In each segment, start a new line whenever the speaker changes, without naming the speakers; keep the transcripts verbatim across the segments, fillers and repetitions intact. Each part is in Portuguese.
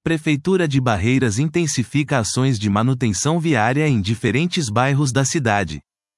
Prefeitura de Barreiras intensifica ações de manutenção viária em diferentes bairros da cidade.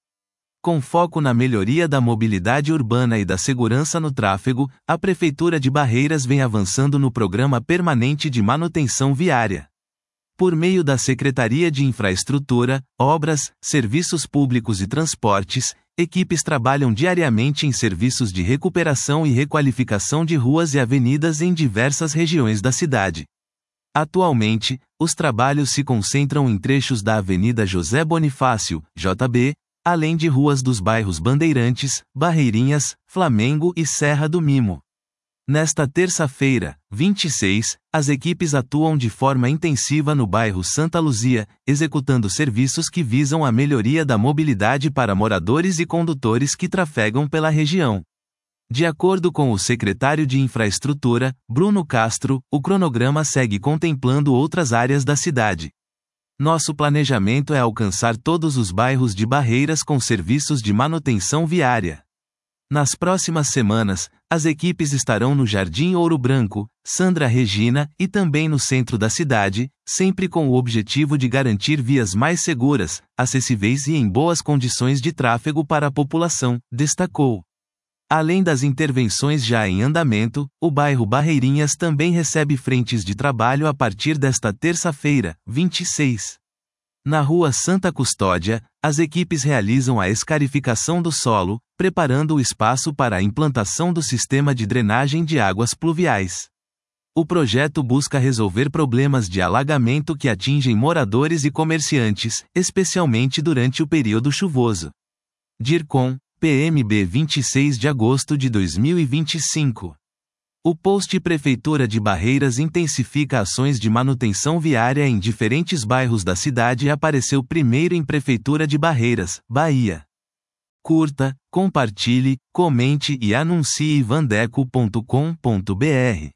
Com foco na melhoria da mobilidade urbana e da segurança no tráfego, a Prefeitura de Barreiras vem avançando no Programa Permanente de Manutenção Viária. Por meio da Secretaria de Infraestrutura, Obras, Serviços Públicos e Transportes, equipes trabalham diariamente em serviços de recuperação e requalificação de ruas e avenidas em diversas regiões da cidade. Atualmente, os trabalhos se concentram em trechos da Avenida José Bonifácio, J B, além de ruas dos bairros Bandeirantes, Barreirinhas, Flamengo e Serra do Mimo. Nesta terça-feira, vinte e seis, as equipes atuam de forma intensiva no bairro Santa Luzia, executando serviços que visam a melhoria da mobilidade para moradores e condutores que trafegam pela região. De acordo com o secretário de Infraestrutura, Bruno Castro, o cronograma segue contemplando outras áreas da cidade. Nosso planejamento é alcançar todos os bairros de Barreiras com serviços de manutenção viária. Nas próximas semanas, as equipes estarão no Jardim Ouro Branco, Sandra Regina e também no centro da cidade, sempre com o objetivo de garantir vias mais seguras, acessíveis e em boas condições de tráfego para a população, destacou. Além das intervenções já em andamento, o bairro Barreirinhas também recebe frentes de trabalho a partir desta terça-feira, vinte e seis. Na Rua Santa Custódia, as equipes realizam a escarificação do solo, preparando o espaço para a implantação do sistema de drenagem de águas pluviais. O projeto busca resolver problemas de alagamento que atingem moradores e comerciantes, especialmente durante o período chuvoso. DIRCOM, P M B vinte e seis de agosto de dois mil e vinte e cinco. O post Prefeitura de Barreiras intensifica ações de manutenção viária em diferentes bairros da cidade e apareceu primeiro em Prefeitura de Barreiras, Bahia. Curta, compartilhe, comente e anuncie vandeco ponto com ponto br.